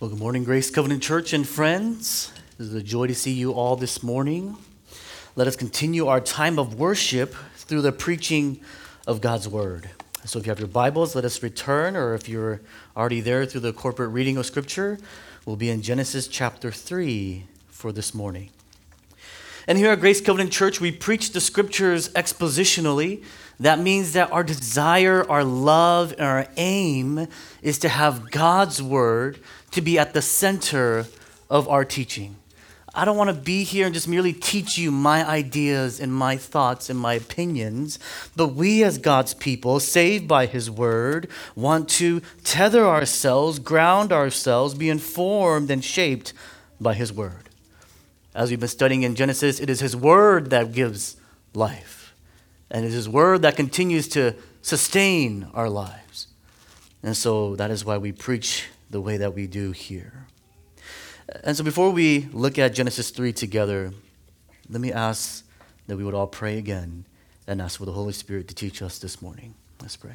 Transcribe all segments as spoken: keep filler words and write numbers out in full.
Well, good morning, Grace Covenant Church and friends. It is a joy to see you all this morning. Let us continue our time of worship through the preaching of God's Word. So if you have your Bibles, let us return, or if you're already there through the corporate reading of Scripture, we'll be in Genesis chapter three for this morning. And here at Grace Covenant Church, we preach the Scriptures expositionally. That means that our desire, our love, and our aim is to have God's Word to be at the center of our teaching. I don't want to be here and just merely teach you my ideas and my thoughts and my opinions, but we as God's people, saved by His Word, want to tether ourselves, ground ourselves, be informed and shaped by His Word. As we've been studying in Genesis, it is His Word that gives life, and it is His Word that continues to sustain our lives. And so that is why we preach the way that we do here. And so before we look at Genesis three together, let me ask that we would all pray again and ask for the Holy Spirit to teach us this morning. Let's pray.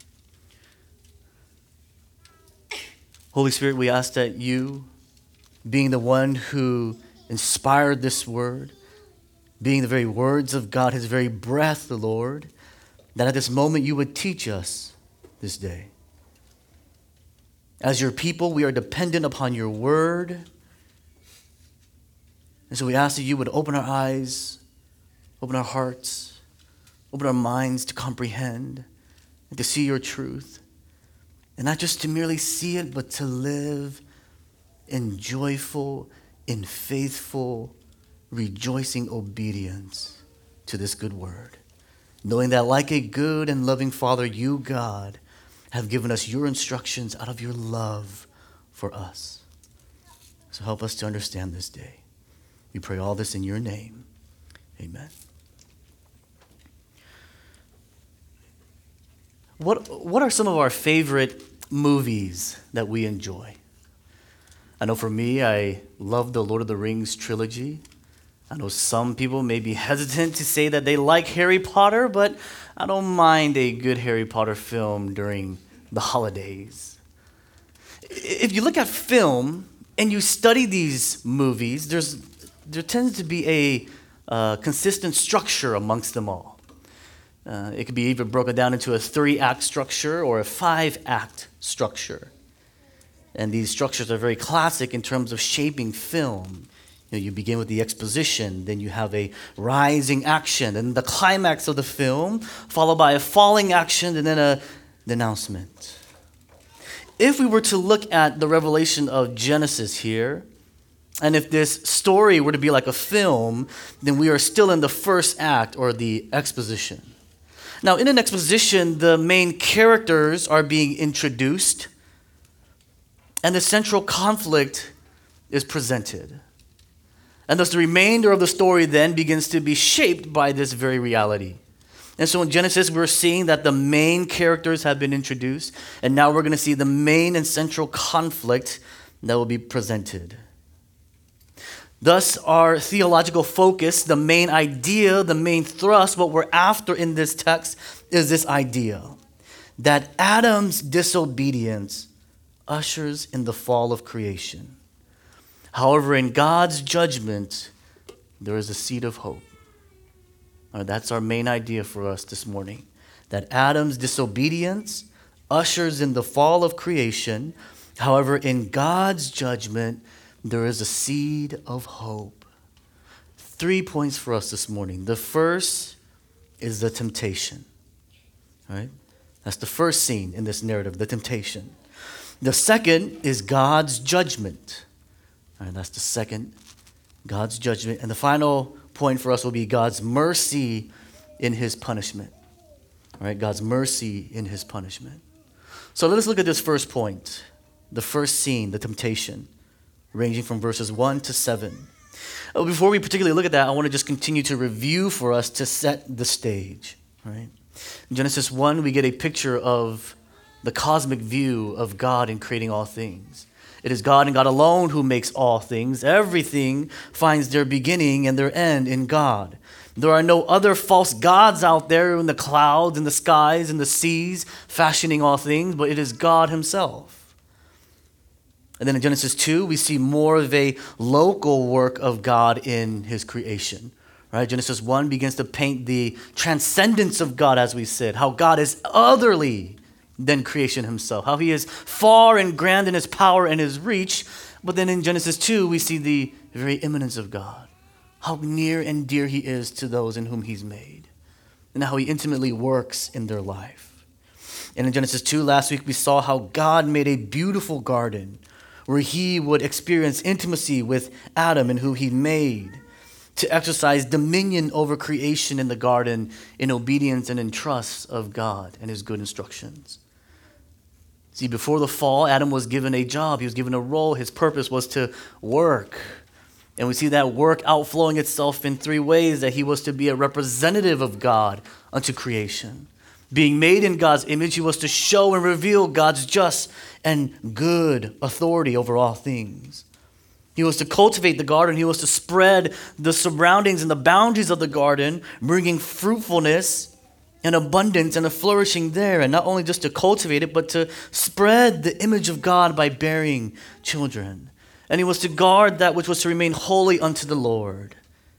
Holy Spirit, we ask that you, being the one who inspired this word, being the very words of God, His very breath, the Lord, that at this moment you would teach us this day. As your people, we are dependent upon your word. And so we ask that you would open our eyes, open our hearts, open our minds to comprehend and to see your truth. And not just to merely see it, but to live in joyful, in faithful, rejoicing obedience to this good word. Knowing that like a good and loving Father, you, God, have given us your instructions out of your love for us. So help us to understand this day. We pray all this in your name. Amen. What, what are some of our favorite movies that we enjoy? I know for me, I love the Lord of the Rings trilogy. I know some people may be hesitant to say that they like Harry Potter, but I don't mind a good Harry Potter film during the holidays. If you look at film and you study these movies, there's there tends to be a uh, consistent structure amongst them all. Uh, it could be either broken down into a three-act structure or a five-act structure. And these structures are very classic in terms of shaping film. You know, you begin with the exposition, then you have a rising action, and the climax of the film, followed by a falling action, and then a announcement. If we were to look at the revelation of Genesis here, and if this story were to be like a film, then we are still in the first act or the exposition. Now, in an exposition, the main characters are being introduced, and the central conflict is presented. And thus the remainder of the story then begins to be shaped by this very reality. And so in Genesis, we're seeing that the main characters have been introduced, and now we're going to see the main and central conflict that will be presented. Thus, our theological focus, the main idea, the main thrust, what we're after in this text is this idea that Adam's disobedience ushers in the fall of creation. However, in God's judgment, there is a seed of hope. All right, that's our main idea for us this morning, that Adam's disobedience ushers in the fall of creation. However, in God's judgment, there is a seed of hope. Three points for us this morning. The first is the temptation. All right? That's the first scene in this narrative, the temptation. The second is God's judgment. All right, that's the second, God's judgment. And the final point for us will be God's mercy in His punishment. All right, God's mercy in His punishment. So let us look at this first point, the first scene, the temptation, ranging from verses one to seven. Oh, before we particularly look at that, I want to just continue to review for us to set the stage. Right? In Genesis one, we get a picture of the cosmic view of God in creating all things. It is God and God alone who makes all things. Everything finds their beginning and their end in God. There are no other false gods out there in the clouds, in the skies, in the seas, fashioning all things, but it is God Himself. And then in Genesis two, we see more of a local work of God in his creation. Right? Genesis one begins to paint the transcendence of God, as we said, how God is otherly than creation himself, how he is far and grand in his power and his reach. But then in Genesis two, we see the very immanence of God, how near and dear he is to those in whom he's made, and how he intimately works in their life. And in Genesis two, last week, we saw how God made a beautiful garden where he would experience intimacy with Adam and who he made, to exercise dominion over creation in the garden in obedience and in trust of God and his good instructions. See, before the fall, Adam was given a job. He was given a role. His purpose was to work. And we see that work outflowing itself in three ways: that he was to be a representative of God unto creation. Being made in God's image, he was to show and reveal God's just and good authority over all things. He was to cultivate the garden. He was to spread the surroundings and the boundaries of the garden, bringing fruitfulness and abundance and a flourishing there. And not only just to cultivate it, but to spread the image of God by bearing children. And he was to guard that which was to remain holy unto the Lord.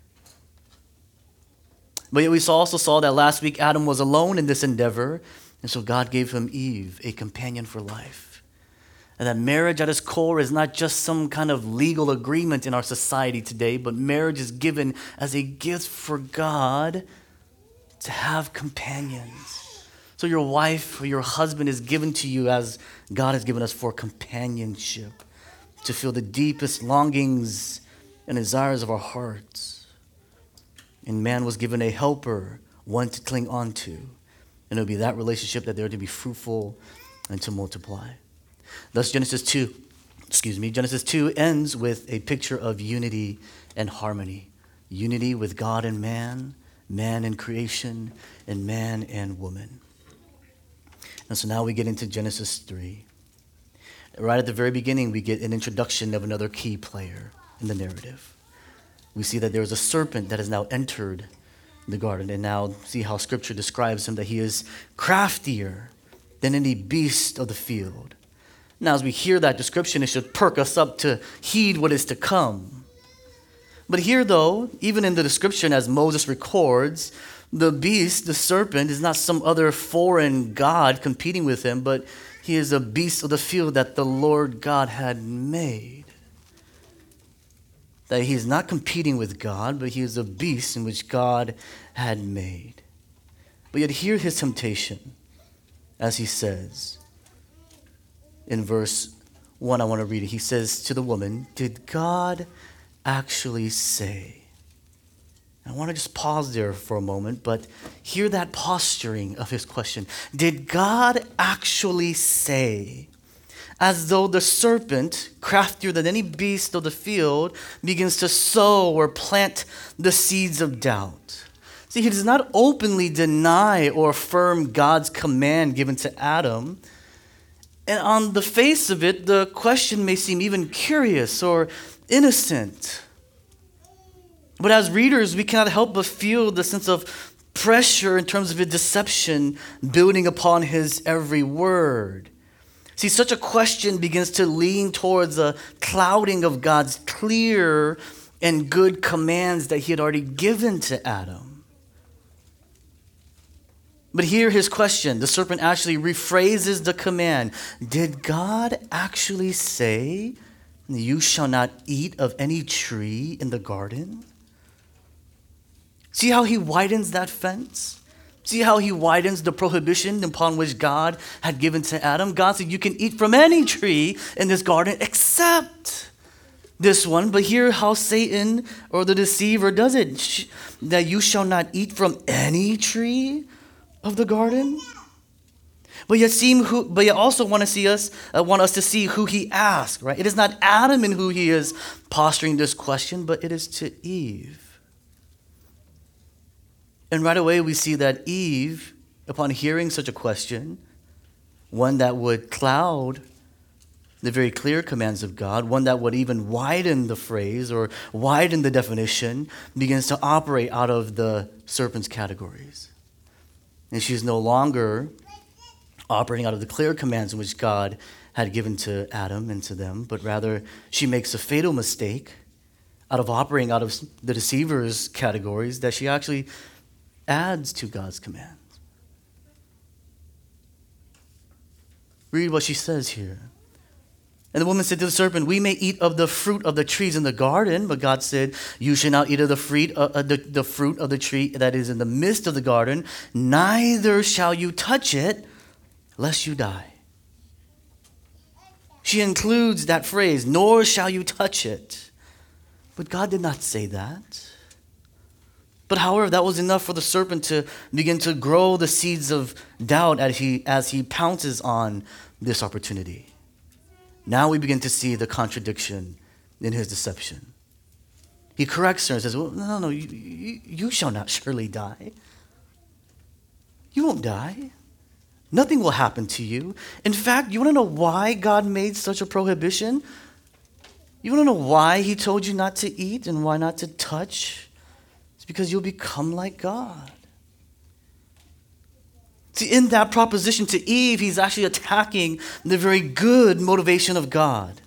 But yet we also saw that last week Adam was alone in this endeavor. And so God gave him Eve, a companion for life. And that marriage at its core is not just some kind of legal agreement in our society today, but marriage is given as a gift for God to have companions. So your wife or your husband is given to you as God has given us for companionship, to feel the deepest longings and desires of our hearts. And man was given a helper, one to cling on to. And it'll be that relationship that they're to be fruitful and to multiply. Thus, Genesis two, excuse me, Genesis two ends with a picture of unity and harmony. Unity with God and man, man and creation, and man and woman. And so now we get into Genesis three. Right at the very beginning, we get an introduction of another key player in the narrative. We see that there is a serpent that has now entered the garden, and now see how Scripture describes him, that he is craftier than any beast of the field. Now, as we hear that description, it should perk us up to heed what is to come. But here, though, even in the description as Moses records, the beast, the serpent, is not some other foreign god competing with him, but he is a beast of the field that the Lord God had made. That he is not competing with God, but he is a beast in which God had made. But yet hear his temptation as he says, in verse one, I want to read it. He says to the woman, "Did God actually say?" I want to just pause there for a moment, but hear that posturing of his question. Did God actually say? As though the serpent, craftier than any beast of the field, begins to sow or plant the seeds of doubt. See, he does not openly deny or affirm God's command given to Adam. And on the face of it, the question may seem even curious or innocent. But as readers, we cannot help but feel the sense of pressure in terms of his deception building upon his every word. See, such a question begins to lean towards a clouding of God's clear and good commands that he had already given to Adam. But here his question, the serpent actually rephrases the command. Did God actually say, "You shall not eat of any tree in the garden"? See how he widens that fence? See how he widens the prohibition upon which God had given to Adam? God said, you can eat from any tree in this garden except this one. But hear how Satan or the deceiver does it. That you shall not eat from any tree of the garden. But yet seem who but yet also want to see us uh, want us to see who he asked, right? It is not Adam in who he is posturing this question, but it is to Eve. And right away we see that Eve, upon hearing such a question, one that would cloud the very clear commands of God, one that would even widen the phrase or widen the definition, begins to operate out of the serpent's categories. And she's no longer operating out of the clear commands in which God had given to Adam and to them, but rather she makes a fatal mistake out of operating out of the deceiver's categories that she actually adds to God's command. Read what she says here. And the woman said to the serpent, we may eat of the fruit of the trees in the garden, but God said, you shall not eat of the fruit, uh, the, the fruit of the tree that is in the midst of the garden, neither shall you touch it, lest you die. She includes that phrase, nor shall you touch it. But God did not say that. But however, that was enough for the serpent to begin to grow the seeds of doubt as he, as he pounces on this opportunity. Now we begin to see the contradiction in his deception. He corrects her and says, well, no, no, no, you, you, you shall not surely die. You won't die. Nothing will happen to you. In fact, you want to know why God made such a prohibition? You want to know why he told you not to eat and why not to touch? It's because you'll become like God. See, in that proposition to Eve, he's actually attacking the very good motivation of God.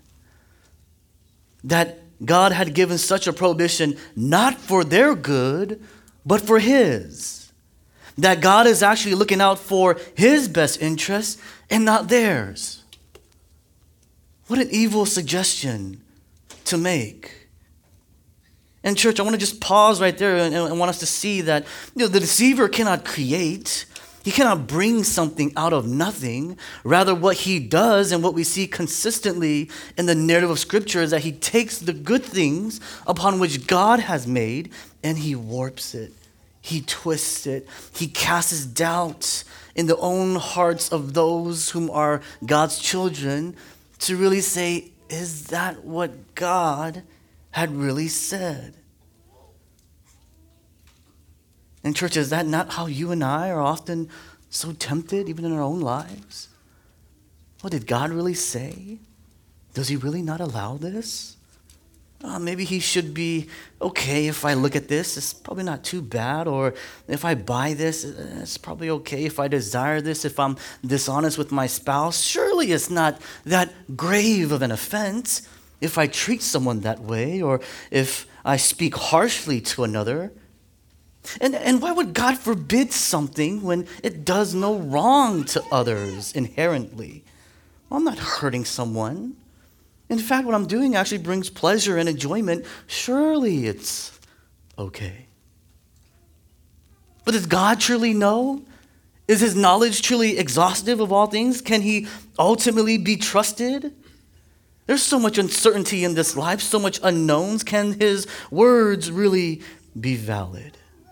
That God had given such a prohibition not for their good, but for his. That God is actually looking out for his best interests and not theirs. What an evil suggestion to make. And church, I want to just pause right there and, and want us to see that, you know, the deceiver cannot create. He cannot bring something out of nothing. Rather, what he does and what we see consistently in the narrative of Scripture is that he takes the good things upon which God has made and he warps it. He twists it. He casts doubt in the own hearts of those whom are God's children to really say, is that what God had really said? And church, is that not how you and I are often so tempted, even in our own lives? What did God really say? Does he really not allow this? Uh, maybe he should be okay if I look at this. It's probably not too bad. Or if I buy this, it's probably okay. If I desire this, if I'm dishonest with my spouse, surely it's not that grave of an offense if I treat someone that way or if I speak harshly to another. And, and why would God forbid something when it does no wrong to others inherently? Well, I'm not hurting someone. In fact, what I'm doing actually brings pleasure and enjoyment. Surely it's okay. But does God truly know? Is his knowledge truly exhaustive of all things? Can he ultimately be trusted? There's so much uncertainty in this life, so much unknowns. Can his words really be valid?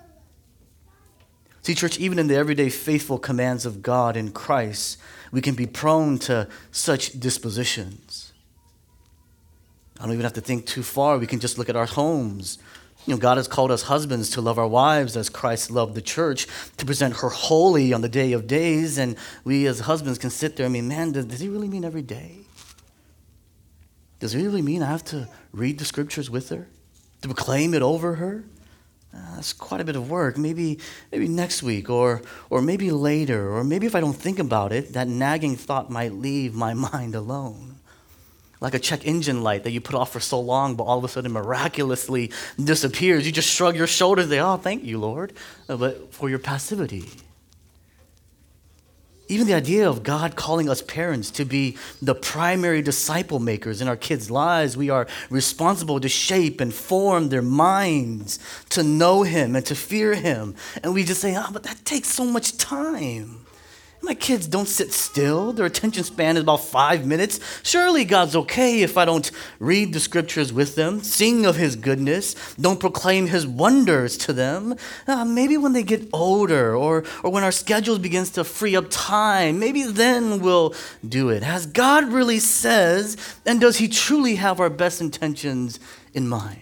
See, church, even in the everyday faithful commands of God in Christ, we can be prone to such dispositions. I don't even have to think too far. We can just look at our homes. You know, God has called us husbands to love our wives as Christ loved the church, to present her holy on the day of days. And we as husbands can sit there and mean, man, does, does he really mean every day? Does it really mean I have to read the scriptures with her? To proclaim it over her? Uh, that's quite a bit of work. Maybe maybe next week or or maybe later. Or maybe if I don't think about it, that nagging thought might leave my mind alone. Like a check engine light that you put off for so long, but all of a sudden miraculously disappears. You just shrug your shoulders and say, oh, thank you, Lord, uh, but for your passivity. Even the idea of God calling us parents to be the primary disciple makers in our kids' lives, we are responsible to shape and form their minds to know him and to fear him. And we just say, oh, but that takes so much time. My kids don't sit still. Their attention span is about five minutes. Surely God's okay if I don't read the scriptures with them, sing of his goodness, don't proclaim his wonders to them. Uh, maybe when they get older or, or when our schedule begins to free up time, maybe then we'll do it. As God really says, and does he truly have our best intentions in mind?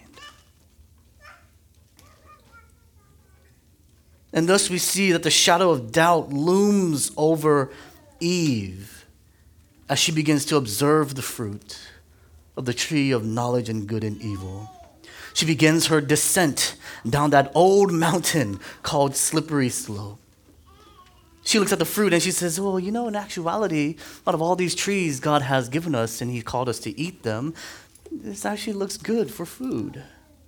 And thus we see that the shadow of doubt looms over Eve as she begins to observe the fruit of the tree of knowledge and good and evil. She begins her descent down that old mountain called Slippery Slope. She she looks at the fruit and she says, well, you know, in actuality, out of all these trees God has given us and he called us to eat them, this actually looks good for food.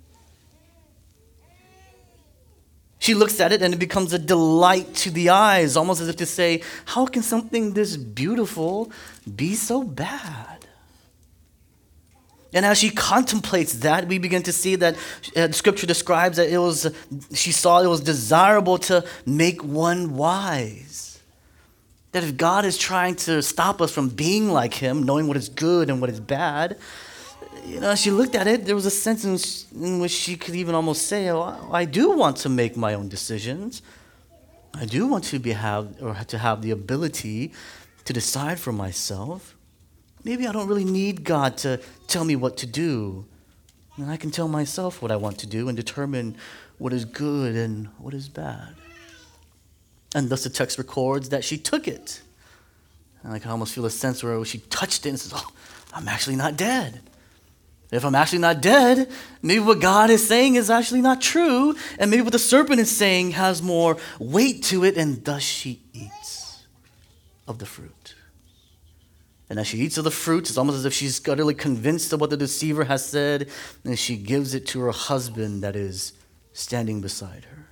She looks at it and it becomes a delight to the eyes, almost as if to say, how can something this beautiful be so bad? And as she contemplates that, we begin to see that uh, Scripture describes that it was, she saw it was desirable to make one wise. That if God is trying to stop us from being like him, knowing what is good and what is bad, you know, as she looked at it, there was a sense in, in which she could even almost say, oh, I do want to make my own decisions. I do want to be have or to have the ability to decide for myself. Maybe I don't really need God to tell me what to do. And I can tell myself what I want to do and determine what is good and what is bad. And thus the text records that she took it. And I can almost feel a sense where she touched it and says, oh, I'm actually not dead. If I'm actually not dead, maybe what God is saying is actually not true, and maybe what the serpent is saying has more weight to it, and thus she eats of the fruit. And as she eats of the fruit, it's almost as if she's utterly convinced of what the deceiver has said, and she gives it to her husband that is standing beside her.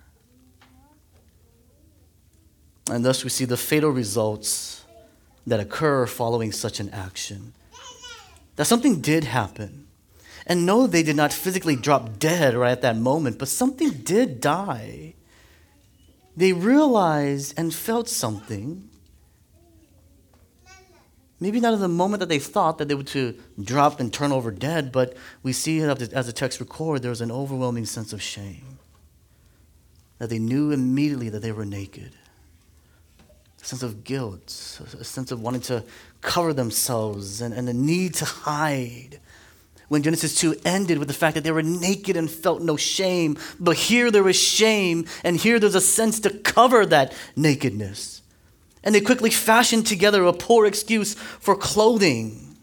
And thus we see the fatal results that occur following such an action. That something did happen. And no, they did not physically drop dead right at that moment, but something did die. They realized and felt something. Maybe not at the moment that they thought that they would to drop and turn over dead, but we see it as the text records, there was an overwhelming sense of shame. That they knew immediately that they were naked. A sense of guilt, a sense of wanting to cover themselves and, and the need to hide. When Genesis two ended with the fact that they were naked and felt no shame, but here there was shame, and here there's a sense to cover that nakedness. And they quickly fashioned together a poor excuse for clothing.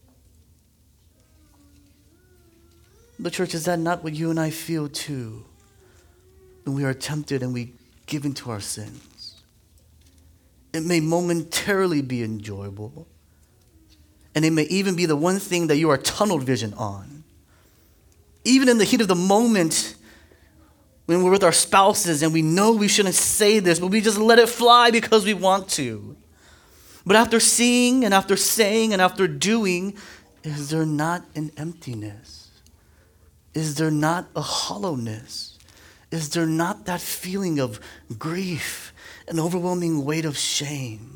The church, is that not what you and I feel too? When we are tempted and we give into our sins. It may momentarily be enjoyable. And it may even be the one thing that you are tunnel vision on. Even in the heat of the moment, when we're with our spouses and we know we shouldn't say this, but we just let it fly because we want to. But after seeing and after saying and after doing, is there not an emptiness? Is there not a hollowness? Is there not that feeling of grief, an overwhelming weight of shame?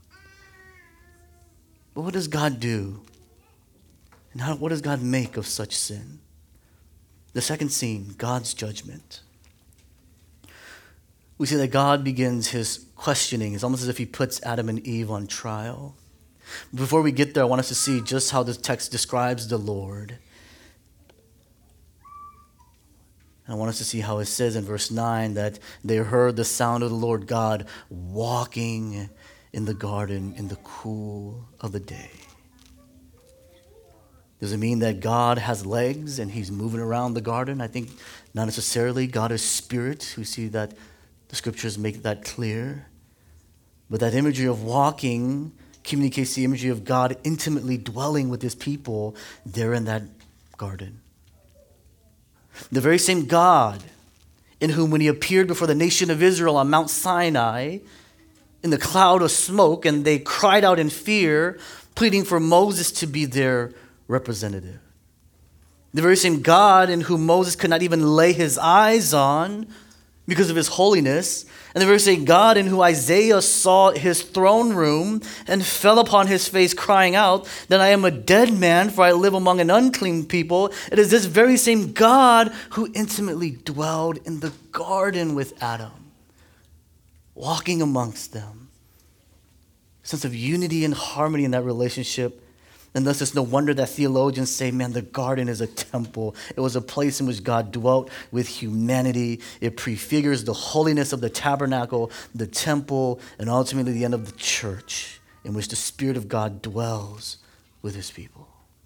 But what does God do? And how, what does God make of such sin? The second scene, God's judgment. We see that God begins his questioning. It's almost as if he puts Adam and Eve on trial. Before we get there, I want us to see just how the text describes the Lord. And I want us to see how it says in verse nine that they heard the sound of the Lord God walking in the garden in the cool of the day. Does it mean that God has legs and he's moving around the garden? I think not necessarily. God is spirit. We see that the scriptures make that clear. But that imagery of walking communicates the imagery of God intimately dwelling with his people there in that garden. The very same God in whom, when he appeared before the nation of Israel on Mount Sinai, in the cloud of smoke, and they cried out in fear, pleading for Moses to be their representative. The very same God in whom Moses could not even lay his eyes on because of his holiness, and the very same God in whom Isaiah saw his throne room and fell upon his face crying out that I am a dead man, for I live among an unclean people. It is this very same God who intimately dwelled in the garden with Adam, walking amongst them. A sense of unity and harmony in that relationship. And thus it's no wonder that theologians say, man, the garden is a temple. It was a place in which God dwelt with humanity. It prefigures the holiness of the tabernacle, the temple, and ultimately the end of the church, in which the Spirit of God dwells with his people.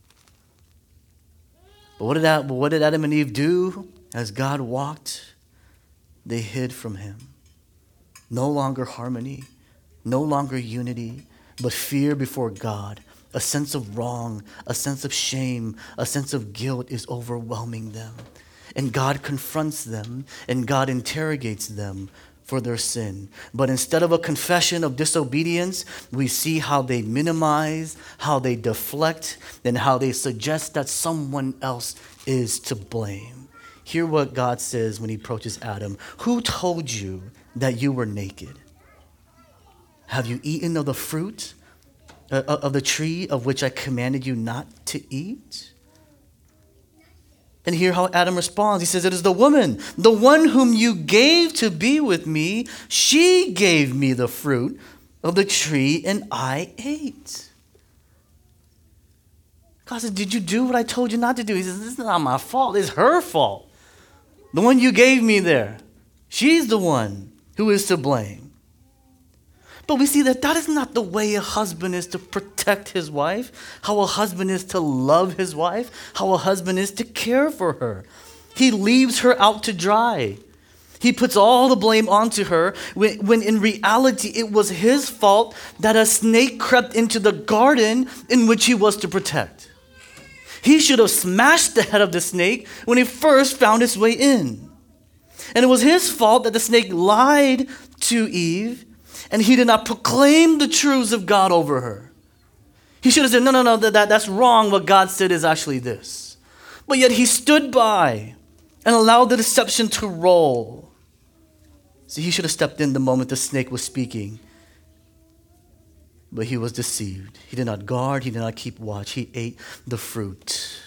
But what did, that, what did Adam and Eve do? As God walked, they hid from him. No longer harmony, No longer unity, but fear before God. A sense of wrong, a sense of shame, a sense of guilt is overwhelming them. And God confronts them, and God interrogates them for their sin. But instead of a confession of disobedience, we see how they minimize, how they deflect, and how they suggest that someone else is to blame. Hear what God says when he approaches Adam. Who told you that you were naked? Have you eaten of the fruit uh, of the tree of which I commanded you not to eat? And hear how Adam responds. He says, it is the woman, the one whom you gave to be with me. She gave me the fruit of the tree and I ate. God says, did you do what I told you not to do? He says, this is not my fault. It's her fault. The one you gave me there. She's the one who is to blame. But we see that that is not the way a husband is to protect his wife, how a husband is to love his wife, how a husband is to care for her. He leaves her out to dry. He puts all the blame onto her when, when in reality it was his fault that a snake crept into the garden in which he was to protect. He should have smashed the head of the snake when he first found his way in. And it was his fault that the snake lied to Eve, and he did not proclaim the truths of God over her. He should have said, no, no, no, that, that, that's wrong. What God said is actually this. But yet he stood by and allowed the deception to roll. See, he should have stepped in the moment the snake was speaking. But he was deceived. He did not guard. He did not keep watch. He ate the fruit.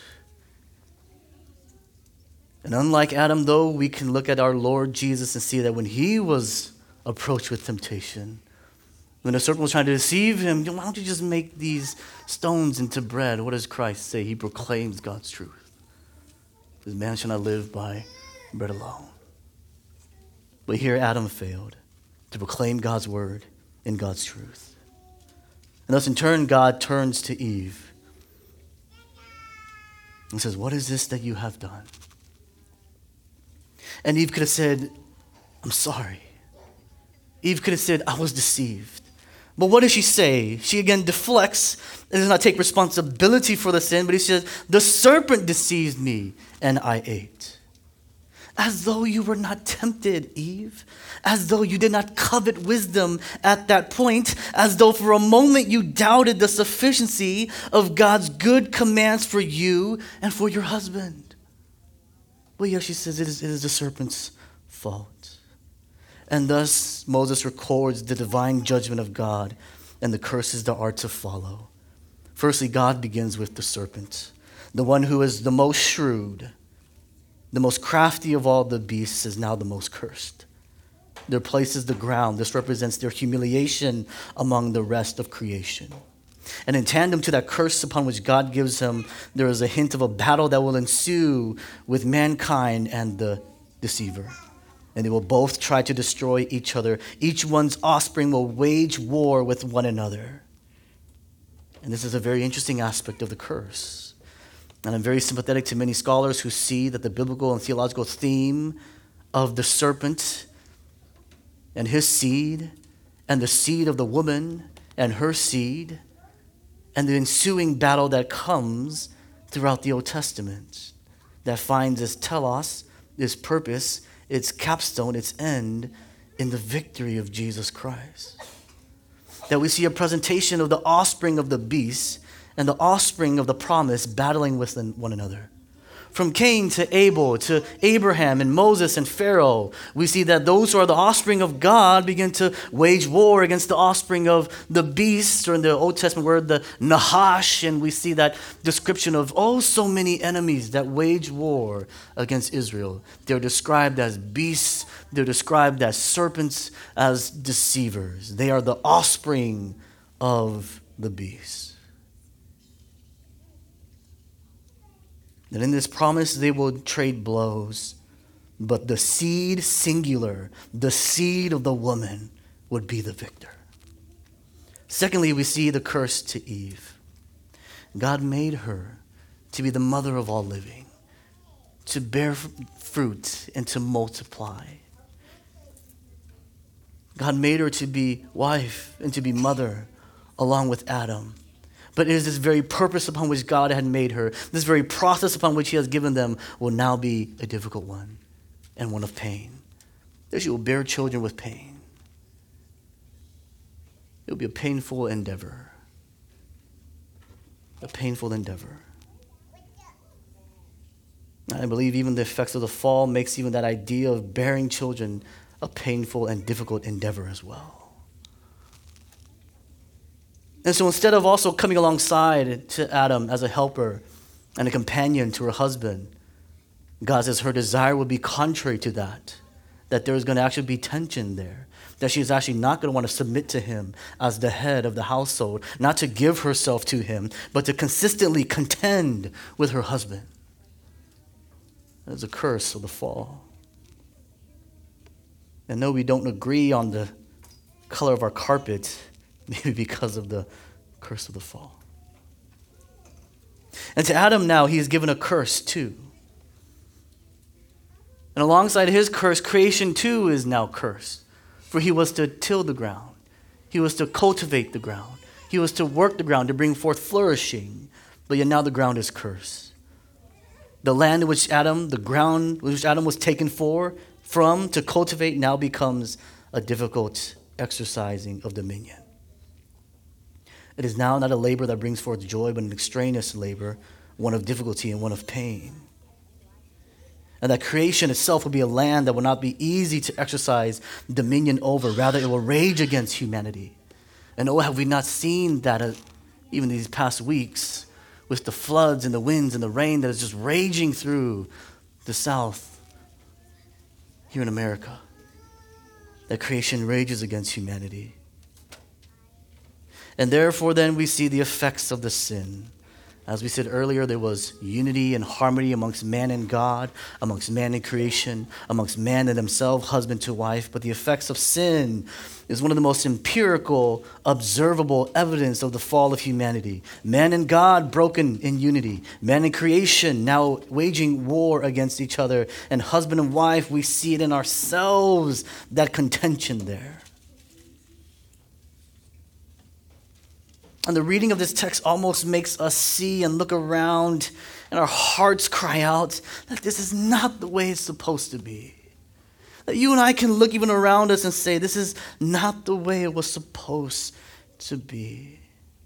And unlike Adam, though, we can look at our Lord Jesus and see that when he was approached with temptation, when the serpent was trying to deceive him, why don't you just make these stones into bread? What does Christ say? He proclaims God's truth. This man shall not live by bread alone. But here Adam failed to proclaim God's word and God's truth. And thus in turn, God turns to Eve and says, what is this that you have done? And Eve could have said, I'm sorry. Eve could have said, I was deceived. But what does she say? She again deflects and does not take responsibility for the sin, but he says, the serpent deceived me and I ate. As though you were not tempted, Eve. As though you did not covet wisdom at that point. As though for a moment you doubted the sufficiency of God's good commands for you and for your husband. Well, yes, she says it is, it is the serpent's fault. And thus, Moses records the divine judgment of God and the curses that are to follow. Firstly, God begins with the serpent, the one who is the most shrewd, the most crafty of all the beasts is now the most cursed. Their place is the ground. This represents their humiliation among the rest of creation. And in tandem to that curse upon which God gives him, there is a hint of a battle that will ensue with mankind and the deceiver. And they will both try to destroy each other. Each one's offspring will wage war with one another. And this is a very interesting aspect of the curse. And I'm very sympathetic to many scholars who see that the biblical and theological theme of the serpent and his seed and the seed of the woman and her seed and the ensuing battle that comes throughout the Old Testament that finds its telos, its purpose, its capstone, its end in the victory of Jesus Christ. That we see a presentation of the offspring of the beast and the offspring of the promise battling with one another. From Cain to Abel to Abraham and Moses and Pharaoh, we see that those who are the offspring of God begin to wage war against the offspring of the beast, or in the Old Testament word, the Nahash, and we see that description of oh so many enemies that wage war against Israel. They're described as beasts, they're described as serpents, as deceivers. They are the offspring of the beast. And in this promise, they will trade blows. But the seed, singular, the seed of the woman would be the victor. Secondly, we see the curse to Eve. God made her to be the mother of all living, to bear fruit and to multiply. God made her to be wife and to be mother along with Adam. But it is this very purpose upon which God had made her, this very process upon which he has given them, will now be a difficult one and one of pain. That she will bear children with pain. It will be a painful endeavor. A painful endeavor. I believe even the effects of the fall makes even that idea of bearing children a painful and difficult endeavor as well. And so instead of also coming alongside to Adam as a helper and a companion to her husband, God says her desire will be contrary to that, that there is going to actually be tension there, that she is actually not going to want to submit to him as the head of the household, not to give herself to him, but to consistently contend with her husband. That is a curse of the fall. And no, we don't agree on the color of our carpet, maybe because of the curse of the fall. And to Adam now, he is given a curse too. And alongside his curse, creation too is now cursed. For he was to till the ground. He was to cultivate the ground. He was to work the ground to bring forth flourishing. But yet now the ground is cursed. The land in which Adam, the ground which Adam was taken for, from to cultivate now becomes a difficult exercising of dominion. It is now not a labor that brings forth joy, but an extraneous labor, one of difficulty and one of pain. And that creation itself will be a land that will not be easy to exercise dominion over. Rather, it will rage against humanity. And oh, have we not seen that uh, even these past weeks with the floods and the winds and the rain that is just raging through the South here in America. That creation rages against humanity. And therefore then we see the effects of the sin. As we said earlier, there was unity and harmony amongst man and God, amongst man and creation, amongst man and himself, husband to wife. But the effects of sin is one of the most empirical, observable evidence of the fall of humanity. Man and God broken in unity. Man and creation now waging war against each other. And husband and wife, we see it in ourselves, that contention there. And the reading of this text almost makes us see and look around, and our hearts cry out that this is not the way it's supposed to be. That you and I can look even around us and say, this is not the way it was supposed to be.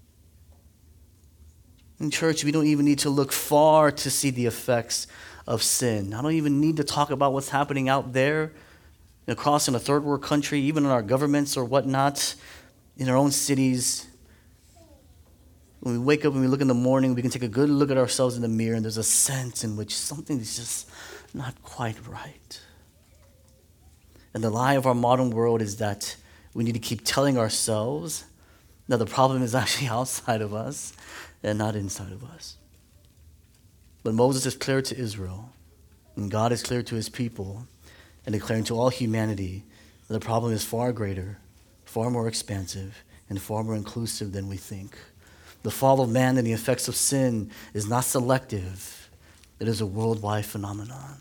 In church, we don't even need to look far to see the effects of sin. I don't even need to talk about what's happening out there across in a third world country, even in our governments or whatnot, in our own cities. When we wake up and we look in the morning, we can take a good look at ourselves in the mirror, and there's a sense in which something is just not quite right. And the lie of our modern world is that we need to keep telling ourselves that the problem is actually outside of us and not inside of us. But Moses is clear to Israel, and God is clear to his people, and declaring to all humanity that the problem is far greater, far more expansive, and far more inclusive than we think. The fall of man and the effects of sin is not selective. It is a worldwide phenomenon.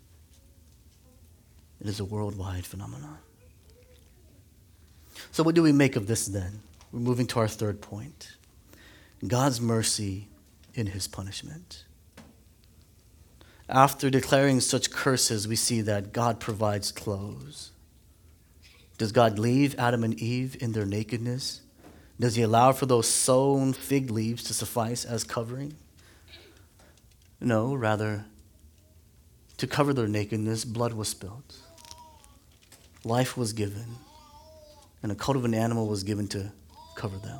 It is a worldwide phenomenon. So what do we make of this then? We're moving to our third point. God's mercy in his punishment. After declaring such curses, we see that God provides clothes. Does God leave Adam and Eve in their nakedness? Does he allow for those sewn fig leaves to suffice as covering? No, rather, to cover their nakedness, blood was spilled. Life was given, and a coat of an animal was given to cover them.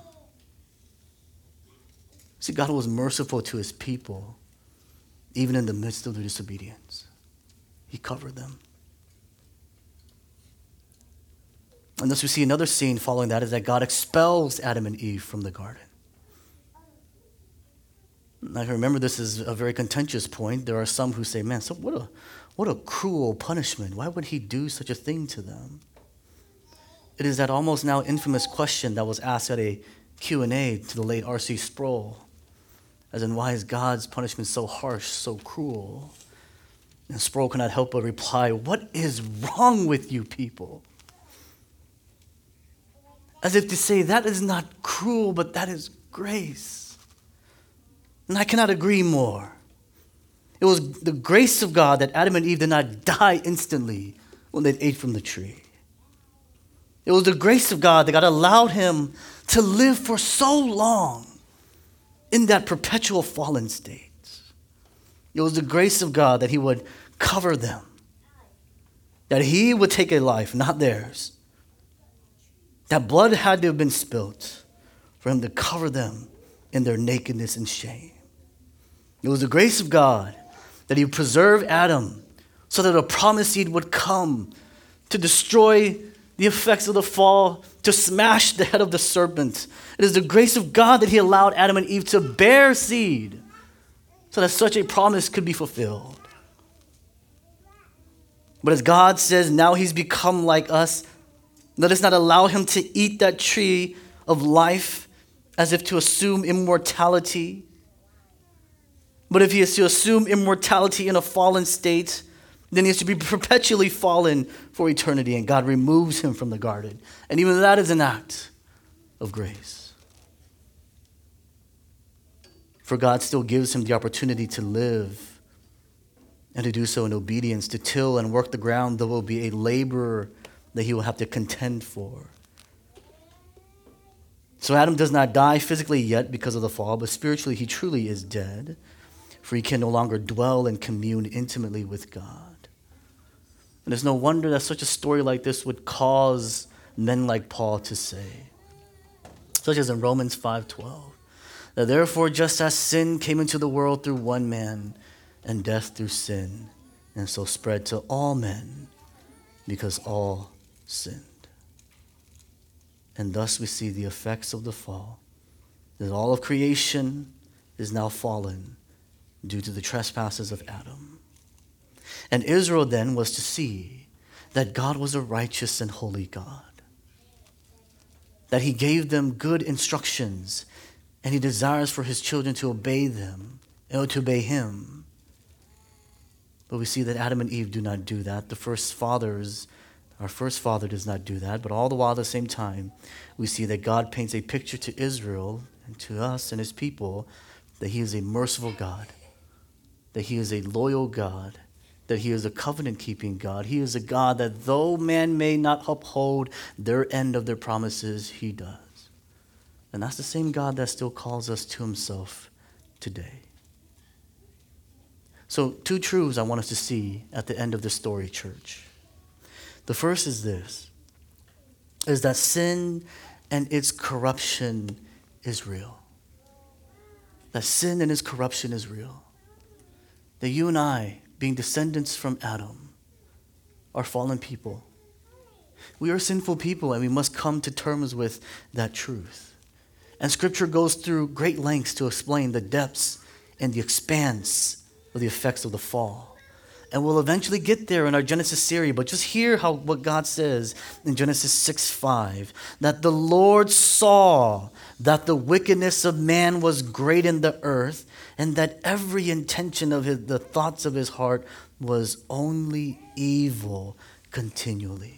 See, God was merciful to his people, even in the midst of their disobedience. He covered them. And thus we see another scene following that is that God expels Adam and Eve from the garden. I remember this is a very contentious point. There are some who say, man, so what a what a cruel punishment. Why would he do such a thing to them? It is that almost now infamous question that was asked at a Q and A to the late R C Sproul, as in, why is God's punishment so harsh, so cruel? And Sproul cannot help but reply, what is wrong with you people? as if to say that is not cruel, but that is grace. And I cannot agree more. It was the grace of God that Adam and Eve did not die instantly when they ate from the tree. It was the grace of God that God allowed him to live for so long in that perpetual fallen state. It was the grace of God that he would cover them, that he would take a life, not theirs. That blood had to have been spilt for him to cover them in their nakedness and shame. It was the grace of God that he would preserve Adam so that a promised seed would come to destroy the effects of the fall, to smash the head of the serpent. It is the grace of God that he allowed Adam and Eve to bear seed so that such a promise could be fulfilled. But as God says, now he's become like us. Let us not allow him to eat that tree of life as if to assume immortality. But if he is to assume immortality in a fallen state, then he is to be perpetually fallen for eternity, and God removes him from the garden. And even that is an act of grace. For God still gives him the opportunity to live and to do so in obedience, to till and work the ground. There will be a laborer that he will have to contend for. So Adam does not die physically yet because of the fall, but spiritually he truly is dead, for he can no longer dwell and commune intimately with God. And it's no wonder that such a story like this would cause men like Paul to say, such as in Romans five twelve, that therefore just as sin came into the world through one man, and death through sin, and so spread to all men, because all sinned. And thus we see the effects of the fall, that all of creation is now fallen due to the trespasses of Adam. And Israel then was to see that God was a righteous and holy God, that he gave them good instructions, and he desires for his children to obey them and to obey him. But we see that Adam and Eve do not do that. The first fathers, our first father does not do that. But all the while at the same time, we see that God paints a picture to Israel and to us and his people that he is a merciful God, that he is a loyal God, that he is a covenant-keeping God. He is a God that though man may not uphold their end of their promises, he does. And that's the same God that still calls us to himself today. So two truths I want us to see at the end of the story, church. The first is this, is that sin and its corruption is real. That sin and its corruption is real. That you and I, being descendants from Adam, are fallen people. We are sinful people, and we must come to terms with that truth. And Scripture goes through great lengths to explain the depths and the expanse of the effects of the fall. And we'll eventually get there in our Genesis series, but just hear how what God says in Genesis six five, that the Lord saw that the wickedness of man was great in the earth, and that every intention of his, the thoughts of his heart was only evil continually.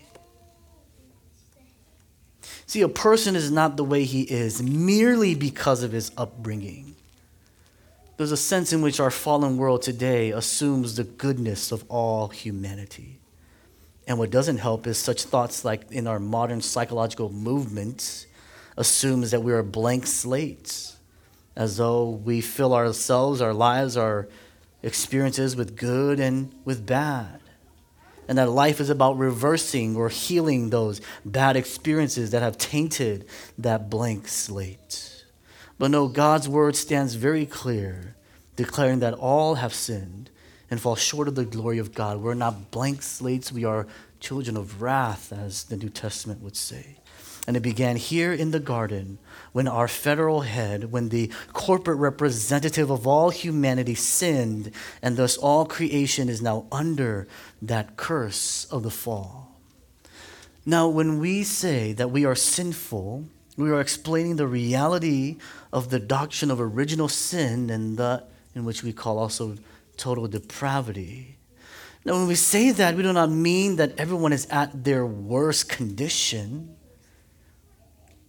See, a person is not the way he is merely because of his upbringing. There's a sense in which our fallen world today assumes the goodness of all humanity. And what doesn't help is such thoughts like in our modern psychological movement assumes that we are blank slates, as though we fill ourselves, our lives, our experiences with good and with bad. And that life is about reversing or healing those bad experiences that have tainted that blank slate. But no, God's word stands very clear, declaring that all have sinned and fall short of the glory of God. We're not blank slates, we are children of wrath, as the New Testament would say. And it began here in the garden when our federal head, when the corporate representative of all humanity sinned, and thus all creation is now under that curse of the fall. Now, when we say that we are sinful, we are explaining the reality of the doctrine of original sin, and that in which we call also total depravity. Now, when we say that, we do not mean that everyone is at their worst condition.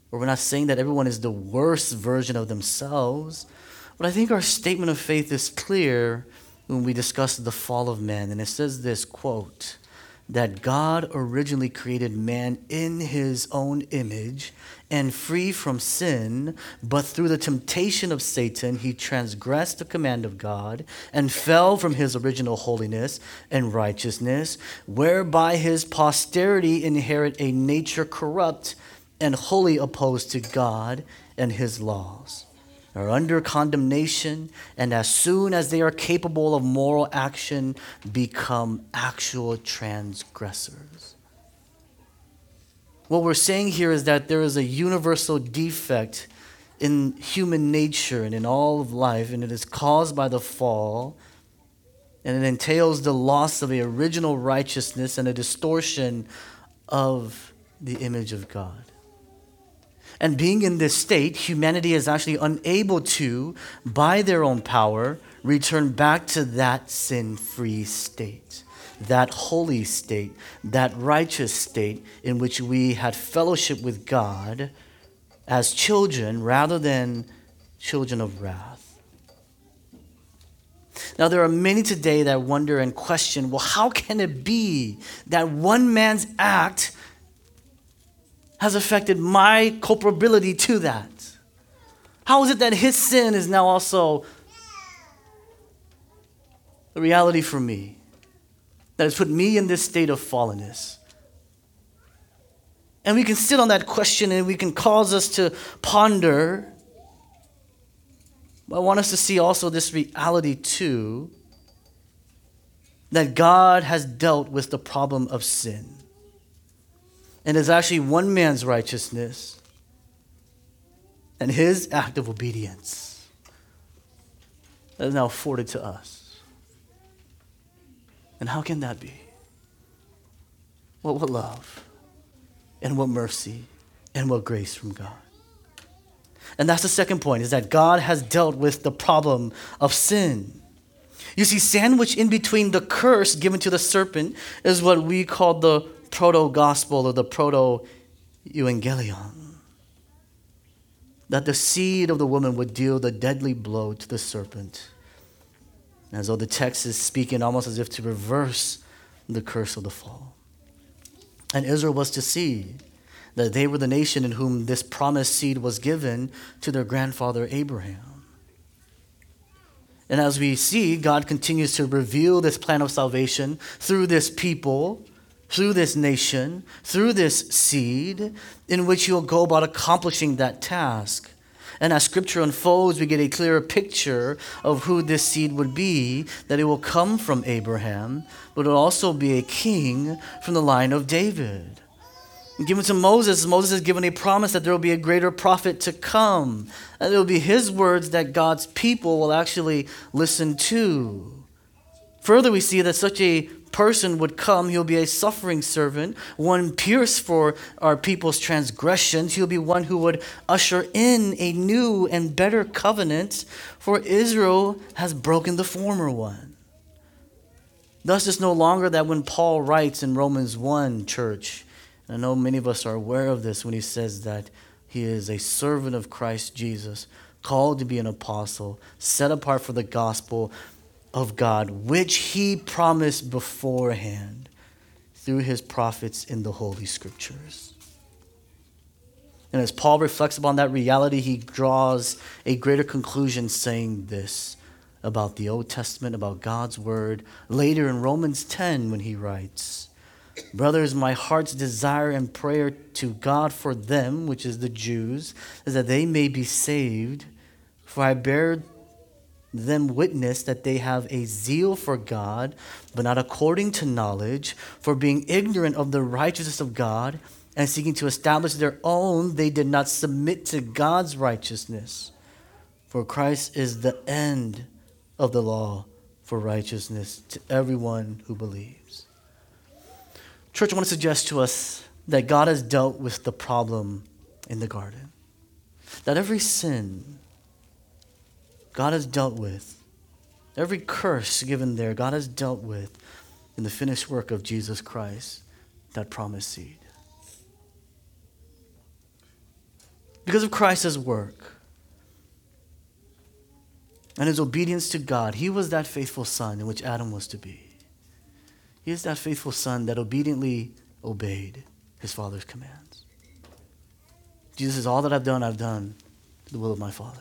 or we're not saying that everyone is the worst version of themselves. But I think our statement of faith is clear when we discuss the fall of man. And it says this, quote, that God originally created man in his own image and free from sin, but through the temptation of Satan, he transgressed the command of God and fell from his original holiness and righteousness, whereby his posterity inherit a nature corrupt and wholly opposed to God and his laws, are under condemnation, and as soon as they are capable of moral action, become actual transgressors. What we're saying here is that there is a universal defect in human nature and in all of life, and it is caused by the fall, and it entails the loss of the original righteousness and a distortion of the image of God. And being in this state, humanity is actually unable to, by their own power, return back to that sin-free state, that holy state, that righteous state in which we had fellowship with God as children rather than children of wrath. Now, there are many today that wonder and question, well, how can it be that one man's act has affected my culpability to that? How is it that his sin is now also a reality for me, that has put me in this state of fallenness? And we can sit on that question and we can cause us to ponder. But I want us to see also this reality too, that God has dealt with the problem of sin. And it's actually one man's righteousness and his act of obedience that is now afforded to us. And how can that be? Well, what love and what mercy and what grace from God. And that's the second point, is that God has dealt with the problem of sin. You see, sandwiched in between the curse given to the serpent is what we call the proto-gospel or the proto-evangelion. That the seed of the woman would deal the deadly blow to the serpent. As though the text is speaking almost as if to reverse the curse of the fall. And Israel was to see that they were the nation in whom this promised seed was given to their grandfather Abraham. And as we see, God continues to reveal this plan of salvation through this people, through this nation, through this seed, in which he'll go about accomplishing that task. And as Scripture unfolds, we get a clearer picture of who this seed would be, that it will come from Abraham, but it will also be a king from the line of David. Given to Moses, Moses is given a promise that there will be a greater prophet to come. And it will be his words that God's people will actually listen to. Further, we see that such a person would come. He'll be a suffering servant, one pierced for our people's transgressions. He'll be one who would usher in a new and better covenant, for Israel has broken the former one. Thus, it's no longer that when Paul writes in Romans one, church, and I know many of us are aware of this when he says that he is a servant of Christ Jesus, called to be an apostle, set apart for the gospel of God, which he promised beforehand through his prophets in the Holy Scriptures. And as Paul reflects upon that reality, he draws a greater conclusion saying this about the Old Testament, about God's word. Later in Romans ten, when he writes, "Brothers, my heart's desire and prayer to God for them," which is the Jews, "is that they may be saved. For I bear them witness that they have a zeal for God, but not according to knowledge. For being ignorant of the righteousness of God and seeking to establish their own, they did not submit to God's righteousness. For Christ is the end of the law for righteousness to everyone who believes." Church, I want to suggest to us that God has dealt with the problem in the garden. That every sin God has dealt with. Every curse given there, God has dealt with in the finished work of Jesus Christ, that promised seed. Because of Christ's work and his obedience to God, he was that faithful son in which Adam was to be. He is that faithful son that obediently obeyed his Father's commands. Jesus says, all that I've done, I've done to the will of my Father.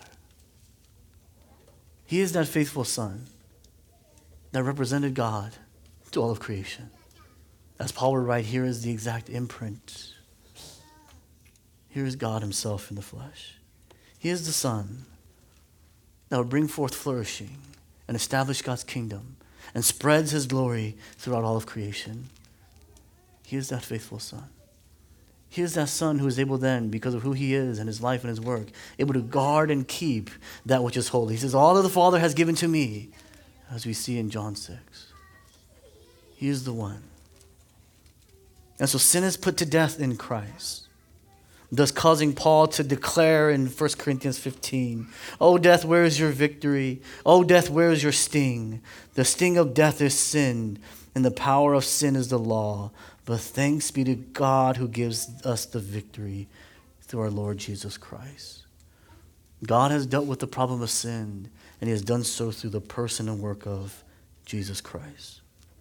He is that faithful son that represented God to all of creation. As Paul would write, here is the exact imprint. Here is God himself in the flesh. He is the Son that would bring forth flourishing and establish God's kingdom and spreads his glory throughout all of creation. He is that faithful Son. He is that Son who is able then, because of who he is and his life and his work, able to guard and keep that which is holy. He says, all that the Father has given to me, as we see in John six. He is the one. And so sin is put to death in Christ, thus causing Paul to declare in First Corinthians fifteen, O death, where is your victory? O death, where is your sting? The sting of death is sin, and the power of sin is the law. But thanks be to God who gives us the victory through our Lord Jesus Christ. God has dealt with the problem of sin, and he has done so through the person and work of Jesus Christ.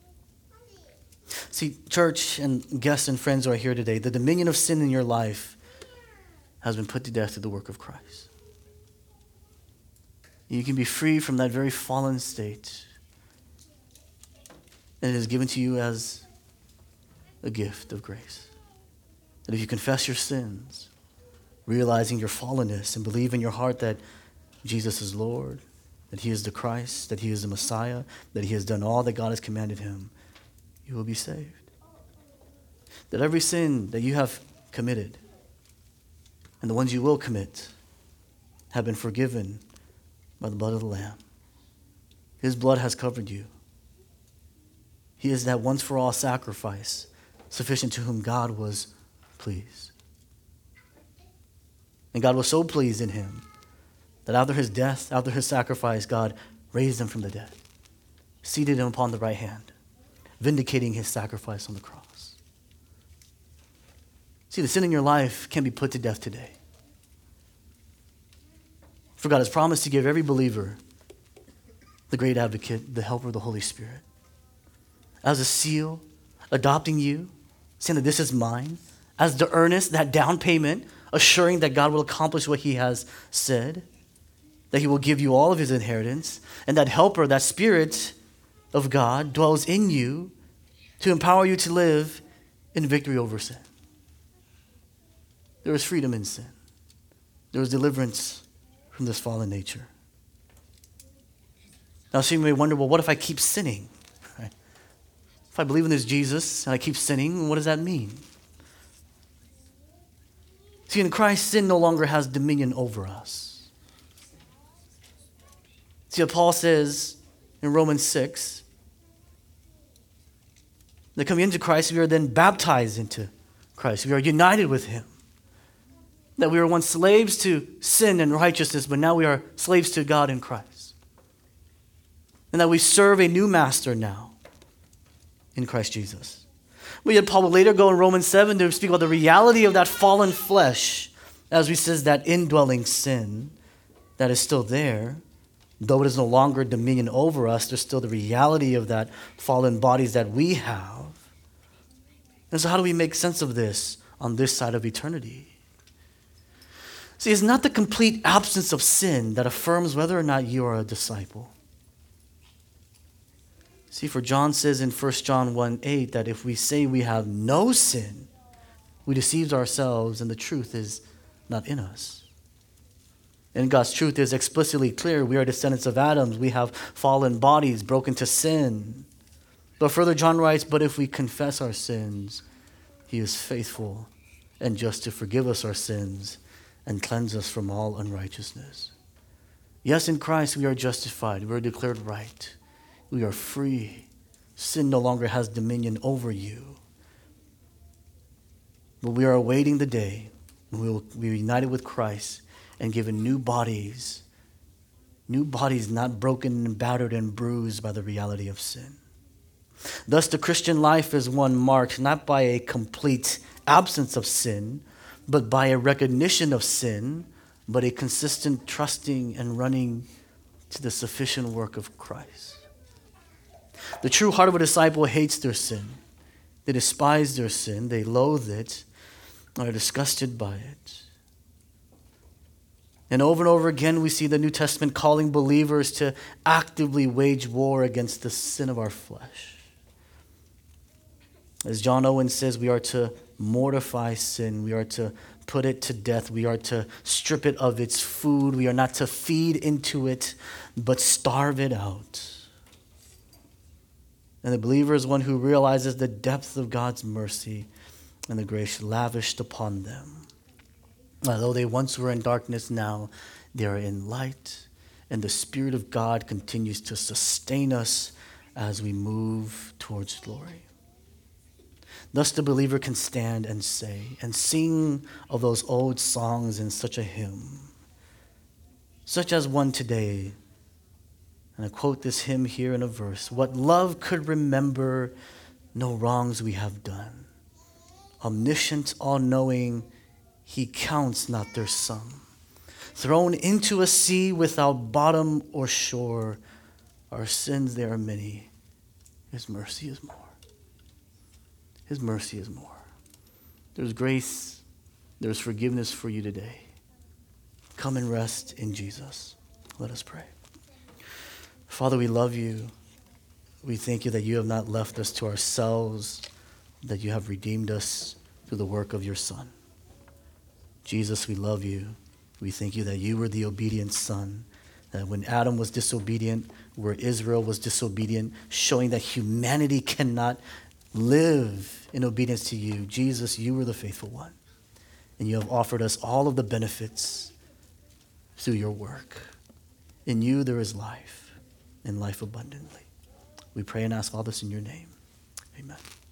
See, church and guests and friends who are here today, the dominion of sin in your life has been put to death through the work of Christ. You can be free from that very fallen state, and it is given to you as a gift of grace. That if you confess your sins, realizing your fallenness, and believe in your heart that Jesus is Lord, that he is the Christ, that he is the Messiah, that he has done all that God has commanded him, you will be saved. That every sin that you have committed, and the ones you will commit, have been forgiven by the blood of the Lamb. His blood has covered you. He is that once for all sacrifice, sufficient to whom God was pleased. And God was so pleased in him that after his death, after his sacrifice, God raised him from the dead, seated him upon the right hand, vindicating his sacrifice on the cross. See, the sin in your life can be put to death today. For God has promised to give every believer the great advocate, the helper, the Holy Spirit, as a seal, adopting you, saying that this is mine, as the earnest, that down payment, assuring that God will accomplish what he has said, that he will give you all of his inheritance, and that helper, that Spirit of God dwells in you to empower you to live in victory over sin. There is freedom in sin. There is deliverance from this fallen nature. Now, some may wonder, well, what if I keep sinning? Right? If I believe in this Jesus and I keep sinning, what does that mean? See, in Christ, sin no longer has dominion over us. See what Paul says in Romans six, that coming into Christ, we are then baptized into Christ. We are united with him. That we were once slaves to sin and righteousness, but now we are slaves to God in Christ. And that we serve a new master now in Christ Jesus. We had Paul will later go in Romans seven to speak about the reality of that fallen flesh, as he says that indwelling sin that is still there. Though it is no longer dominion over us, there's still the reality of that fallen bodies that we have. And so how do we make sense of this on this side of eternity? See, it's not the complete absence of sin that affirms whether or not you are a disciple. See, for John says in First John one eight that if we say we have no sin, we deceive ourselves and the truth is not in us. And God's truth is explicitly clear. We are descendants of Adam. We have fallen bodies broken to sin. But further, John writes, but if we confess our sins, he is faithful and just to forgive us our sins and cleanse us from all unrighteousness. Yes, in Christ we are justified. We are declared right. We are free. Sin no longer has dominion over you. But we are awaiting the day when we will be united with Christ and given new bodies, new bodies not broken and battered and bruised by the reality of sin. Thus, the Christian life is one marked not by a complete absence of sin, but by a recognition of sin, but a consistent trusting and running to the sufficient work of Christ. The true heart of a disciple hates their sin. They despise their sin. They loathe it, are disgusted by it. And over and over again, we see the New Testament calling believers to actively wage war against the sin of our flesh. As John Owen says, we are to mortify sin. We are to put it to death. We are to strip it of its food. We are not to feed into it, but starve it out. And the believer is one who realizes the depth of God's mercy and the grace lavished upon them. Although they once were in darkness, now they are in light, and the Spirit of God continues to sustain us as we move towards glory. Thus the believer can stand and say and sing of those old songs in such a hymn, such as one today. And I quote this hymn here in a verse. What love could remember no wrongs we have done. Omniscient, all-knowing, he counts not their sum. Thrown into a sea without bottom or shore, our sins, they are many. His mercy is more. His mercy is more. There's grace. There's forgiveness for you today. Come and rest in Jesus. Let us pray. Father, we love you. We thank you that you have not left us to ourselves, that you have redeemed us through the work of your Son. Jesus, we love you. We thank you that you were the obedient Son, that when Adam was disobedient, where Israel was disobedient, showing that humanity cannot live in obedience to you. Jesus, you were the faithful one, and you have offered us all of the benefits through your work. In you there is life, and life abundantly. We pray and ask all this in your name. Amen.